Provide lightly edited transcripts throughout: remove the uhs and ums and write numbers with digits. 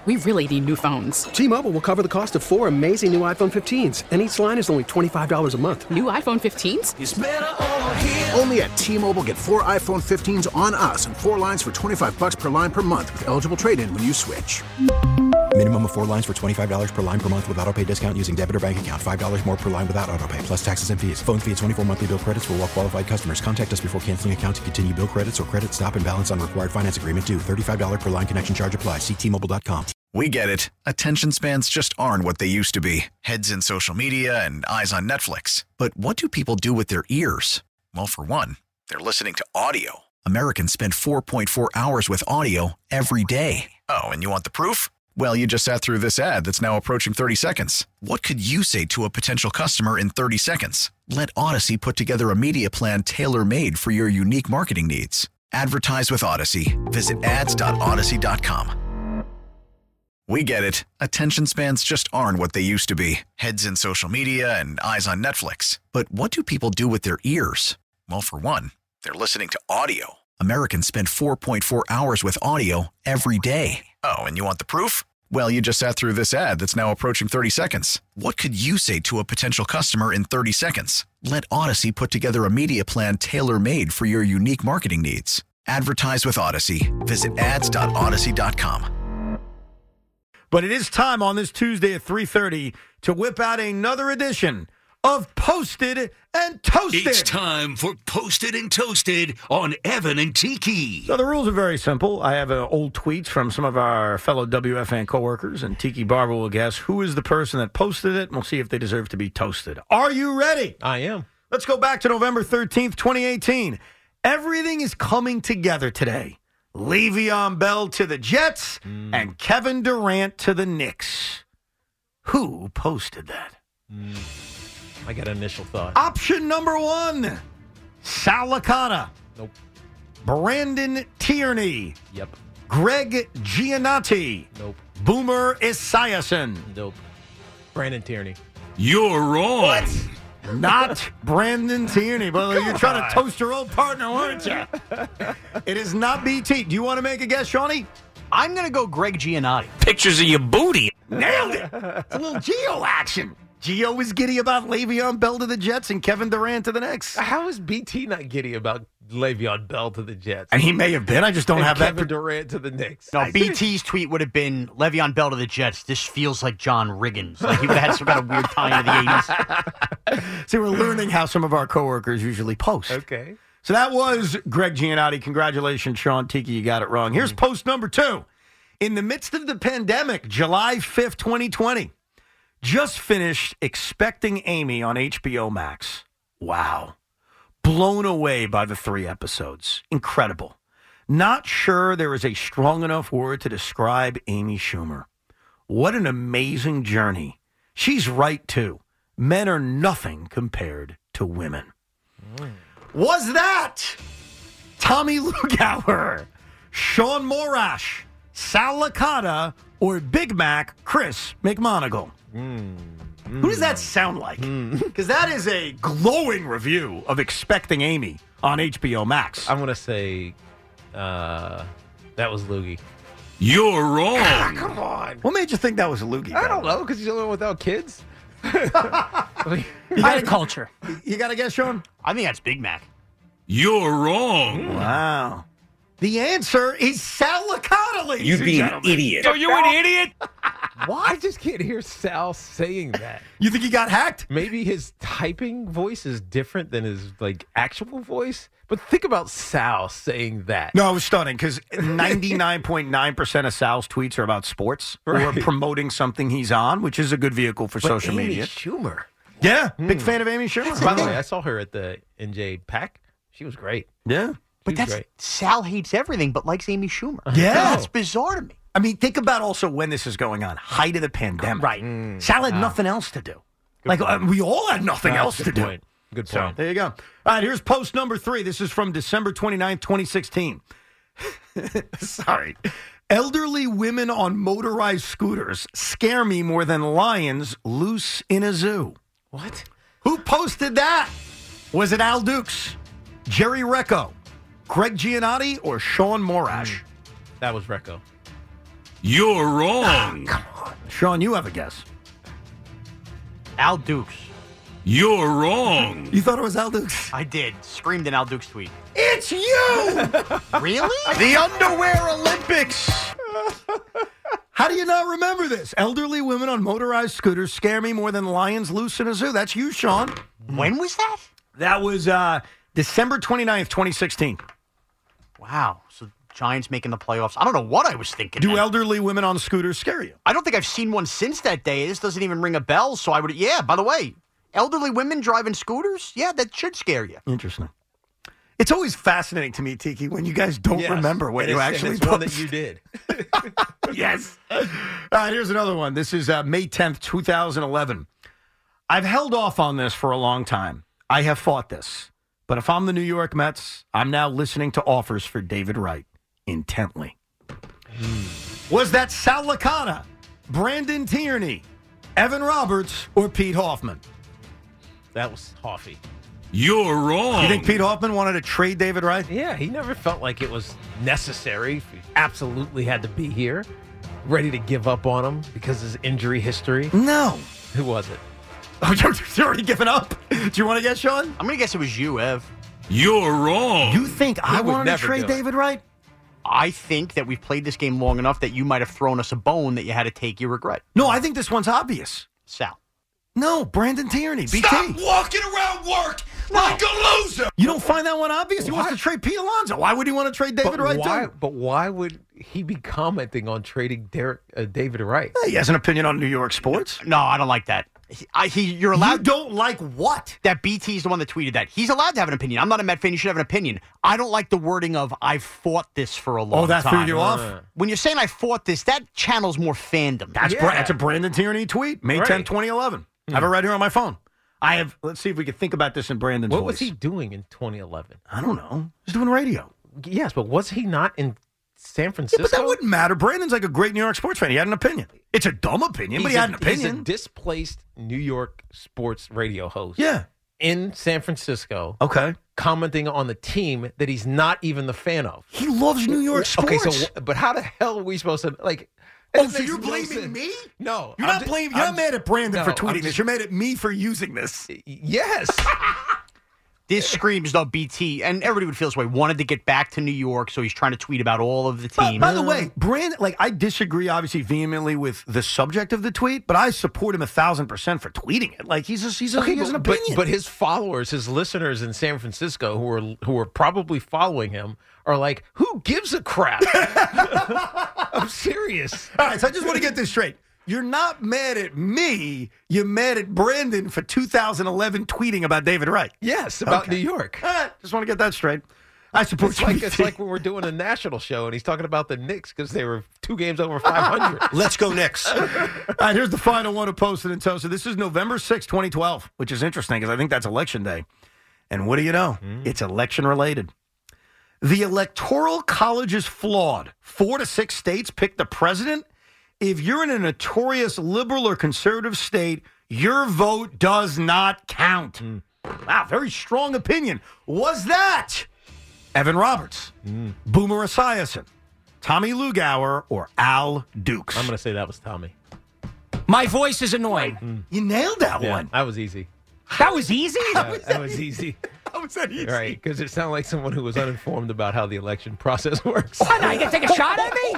We really need new phones. T-Mobile will cover the cost of 4 amazing new iPhone 15s, and each line is only $25 a month. New iPhone 15s? It's better over here. Only at T-Mobile, get 4 iPhone 15s on us and 4 lines for $25 per line per month with eligible trade-in when you switch. Minimum of 4 lines for $25 per line per month with autopay discount using debit or bank account. $5 more per line without autopay, plus taxes and fees. Phone fee at 24 monthly bill credits for well-qualified customers. Contact us before canceling account to continue bill credits or credit stop and balance on required finance agreement due. $35 per line connection charge applies. See T-Mobile.com. We get it. Attention spans just aren't what they used to be. Heads in social media and eyes on Netflix. But what do people do with their ears? Well, for one, they're listening to audio. Americans spend 4.4 hours with audio every day. Oh, and you want the proof? Well, you just sat through this ad that's now approaching 30 seconds. What could you say to a potential customer in 30 seconds? Let Odyssey put together a media plan tailor-made for your unique marketing needs. Advertise with Odyssey. Visit ads.odyssey.com. We get it. Attention spans just aren't what they used to be. Heads in social media and eyes on Netflix. But what do people do with their ears? Well, for one, they're listening to audio. Americans spend 4.4 hours with audio every day. Oh, and you want the proof? Well, you just sat through this ad that's now approaching 30 seconds. What could you say to a potential customer in 30 seconds? Let Odyssey put together a media plan tailor-made for your unique marketing needs. Advertise with Odyssey. Visit ads.odyssey.com. But it is time on this Tuesday at 3:30 to whip out another edition of Posted and Toasted. It's time for Posted and Toasted on Evan and Tiki. So the rules are very simple. I have old tweets from some of our fellow WFN coworkers, and Tiki Barber will guess who is the person that posted it, and we'll see if they deserve to be toasted. Are you ready? I am. Let's go back to November 13th, 2018. Everything is coming together today. Le'Veon Bell to the Jets and Kevin Durant to the Knicks. Who posted that? I got an initial thought. Option number 1, Sal Licata. Nope. Brandon Tierney. Yep. Greg Giannotti. Nope. Boomer Esiason. Nope. Brandon Tierney. You're wrong. What? Not Brandon Tierney. Well, you're trying to toast your old partner, weren't you? It is not BT. Do you want to make a guess, Shawnee? I'm going to go Greg Giannotti. Pictures of your booty. Nailed it. It's a little Gio action. Gio was giddy about Le'Veon Bell to the Jets and Kevin Durant to the Knicks. How is BT not giddy about Le'Veon Bell to the Jets? And he may have been. I just don't have Kevin that. Durant to the Knicks. No, BT's tweet would have been Le'Veon Bell to the Jets. This feels like John Riggins. Like he would have had some kind of weird tie into the 80s. See, we're learning how some of our coworkers usually post. Okay. So that was Greg Giannotti. Congratulations, Sean Tiki. You got it wrong. Here's post number 2. In the midst of the pandemic, July 5th, 2020, just finished Expecting Amy on HBO Max. Wow. Blown away by the 3 episodes. Incredible. Not sure there is a strong enough word to describe Amy Schumer. What an amazing journey. She's right, too. Men are nothing compared to women. Was that Tommy Lugauer, Sean Morash, Sal Licata, or Big Mac Chris McMonagle? Who does that sound like? Because that is a glowing review of Expecting Amy on HBO Max. I'm going to say that was Loogie. You're wrong. Come on. What made you think that was a Loogie? I don't know, because he's the only one without kids. High culture. You got to guess, Sean? I think that's Big Mac. You're wrong. Wow. The answer is Sal Licata, ladies You and being an gentlemen. idiot. Are you an idiot? Why? I just can't hear Sal saying that. You think he got hacked? Maybe his typing voice is different than his actual voice. But think about Sal saying that. No, it was stunning because 99.9% of Sal's tweets are about sports or promoting something he's on, which is a good vehicle for social Amy media. Schumer. Yeah, big fan of Amy Schumer. By the way, I saw her at the NJ Pack. She was great. Yeah. But that's great. Sal hates everything but likes Amy Schumer. Yeah. That's bizarre to me. I mean, think about also when this is going on. Height of the pandemic. Right. Sal had nothing else to do. We all had nothing else to do. Good So, point. there you go. All right, here's post number 3. This is from December 29th, 2016. Sorry. Elderly women on motorized scooters scare me more than lions loose in a zoo. What? Who posted that? Was it Al Dukes, Jerry Recco, Greg Giannotti, or Sean Morash? That was Recco. You're wrong. Sean, you have a guess. Al Dukes. You're wrong. You thought it was Al Dukes? I did. Screamed in Al Dukes' tweet. It's you! Really? The Underwear Olympics. How do you not remember this? Elderly women on motorized scooters scare me more than lions loose in a zoo. That's you, Sean. When was that? That was December 29th, 2016. Wow. So Giants making the playoffs. I don't know what I was thinking. Do man. elderly women on scooters scare you? I don't think I've seen one since that day. This doesn't even ring a bell. So I would. Yeah. By the way, elderly women driving scooters. Yeah, that should scare you. Interesting. It's always fascinating to me, Tiki, when you guys don't remember what you actually one that you did. Yes. Here's another one. This is May 10th, 2011. I've held off on this for a long time. I have fought this. But if I'm the New York Mets, I'm now listening to offers for David Wright intently. Was that Sal Licata, Brandon Tierney, Evan Roberts, or Pete Hoffman? That was Hoffy. You're wrong. You think Pete Hoffman wanted to trade David Wright? Yeah, he never felt like it was necessary. He absolutely had to be here, ready to give up on him because of his injury history. No. Who was it? Oh, you're already giving up? Do you want to guess, Sean? I'm going to guess it was you, Ev. You're wrong. You think I would wanted to never trade do it. David Wright? I think that we've played this game long enough that you might have thrown us a bone that you had to take your regret. No, I think this one's obvious. Sal. No, Brandon Tierney, BT. Stop walking around work like a loser. You don't find that one obvious? He wants to trade Pete Alonso. Why would he want to trade David Wright, too? But why would he be commenting on trading David Wright? He has an opinion on New York sports. No, I don't like that. You're You allowed. don't like what? That BT's the one that tweeted that. He's allowed to have an opinion. I'm not a Met fan. You should have an opinion. I don't like the wording of "I've fought this for a long time." Oh, that threw you off? When you're saying "I fought this," that channels more fandom. That's a Brandon Tierney tweet, May 10, 2011. I have it right here on my phone. Let's see if we can think about this in Brandon's What voice. was he doing in 2011? I don't know. He's doing radio. Yes, but was he not in San Francisco? Yeah, but that wouldn't matter. Brandon's like a great New York sports fan. He had an opinion. It's a dumb opinion, but he had an opinion. He's a displaced New York sports radio host. Yeah. In San Francisco. Okay. Commenting on the team that he's not even the fan of. He loves New York sports. Okay, but how the hell are we supposed to, like... Oh, so you're blaming me? No. You're not mad at Brandon for tweeting this. You're mad at me for using this. Yes. This screams, though, BT, and everybody would feel this way, wanted to get back to New York, so he's trying to tweet about all of the teams. By the way, Brandon, I disagree, obviously, vehemently with the subject of the tweet, but I support him 1,000% for tweeting it. He has an opinion. But his followers, his listeners in San Francisco who are probably following him are like, who gives a crap? I'm serious. All right, so I just want to get this straight. You're not mad at me. You're mad at Brandon for 2011 tweeting about David Wright. Yes, about New York. Just want to get that straight. I support it's like when we're doing a national show and he's talking about the Knicks because they were 2 games over 500. Let's go Knicks. All right, here's the final one of Posted and Toasted. This is November 6, 2012, which is interesting because I think that's Election Day. And what do you know? It's election related. The Electoral College is flawed. 4 to 6 states pick the president. If you're in a notorious liberal or conservative state, your vote does not count. Wow, very strong opinion. Was that Evan Roberts, Boomer Esiason, Tommy Lugauer, or Al Dukes? I'm going to say that was Tommy. My voice is annoying. You nailed that one. That was easy. That was easy? That was easy. How was that easy? Right, because it sounded like someone who was uninformed about how the election process works. What, now you going to take a shot at me?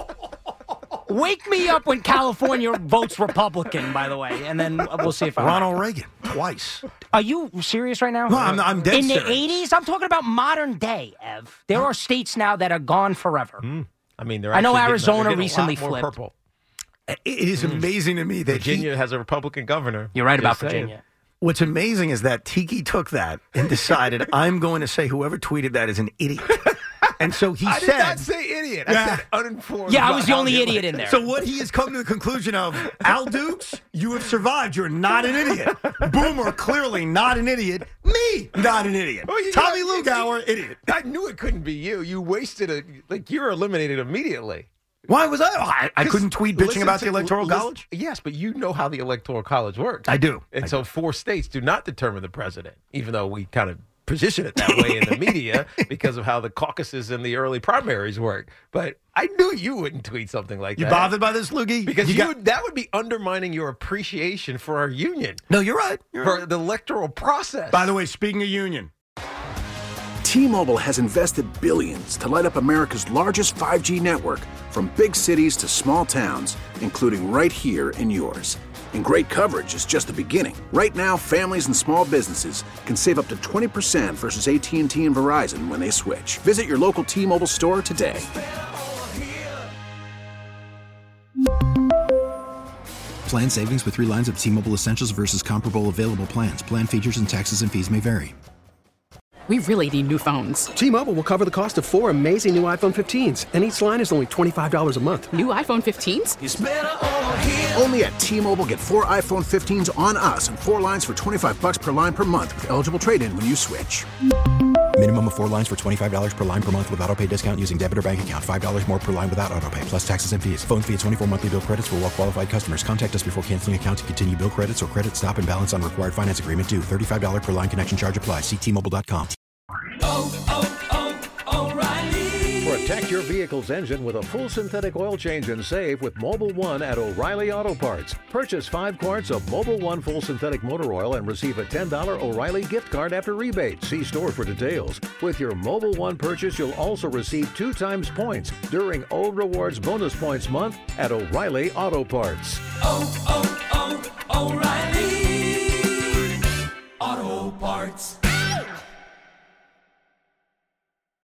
Wake me up when California votes Republican, by the way, and then we'll see if I'm Ronald Reagan, twice. Are you serious right now? No, I'm dead In serious. the 80s? I'm talking about modern day, Ev. There are states now that are gone forever. I mean, I know actually Arizona getting a recently lot more flipped. purple. It is amazing to me that Virginia has a Republican governor. You're right about Just saying. Virginia. What's amazing is that Tiki took that and decided, I'm going to say whoever tweeted that is an idiot. And so he I said... did not say idiot. I said uninformed. Yeah, I about was the how only idiot in there. So what he has come to the conclusion of, Al Dukes, you have survived. You're not an idiot. Boomer, clearly not an idiot. Me, not an idiot. Well, Tommy Lugauer, idiot. I knew it couldn't be you. You wasted you're eliminated immediately. Why was I couldn't tweet bitching about the Electoral College? Yes, but you know how the Electoral College works. I do. And so 4 states do not determine the president, even though we kind of position it that way in the media because of how the caucuses and the early primaries work. But I knew you wouldn't tweet something like that. You bothered by this, Loogie? Because that would be undermining your appreciation for our union. No, you're right. For the electoral process. By the way, speaking of union. T-Mobile has invested billions to light up America's largest 5G network, from big cities to small towns, including right here in yours. And great coverage is just the beginning. Right now, families and small businesses can save up to 20% versus AT&T and Verizon when they switch. Visit your local T-Mobile store today. Plan savings with 3 lines of T-Mobile Essentials versus comparable available plans. Plan features and taxes and fees may vary. We really need new phones. T-Mobile will cover the cost of 4 amazing new iPhone 15s, and each line is only $25 a month. New iPhone 15s? It's better over here. Only at T-Mobile, get 4 iPhone 15s on us and 4 lines for $25 per line per month with eligible trade-in when you switch. Minimum of 4 lines for $25 per line per month with autopay discount using debit or bank account. $5 more per line without autopay, plus taxes and fees. Phone fee at 24 monthly bill credits for well-qualified customers. Contact us before canceling account to continue bill credits or credit stop and balance on required finance agreement due. $35 per line connection charge applies. See T-Mobile.com. O'Reilly. Protect your vehicle's engine with a full synthetic oil change and save with Mobil 1 at O'Reilly Auto Parts. Purchase 5 quarts of Mobil 1 full synthetic motor oil and receive a $10 O'Reilly gift card after rebate. See store for details. With your Mobil 1 purchase, you'll also receive 2 times points during O Rewards Bonus Points Month at O'Reilly Auto Parts. O'Reilly Auto Parts.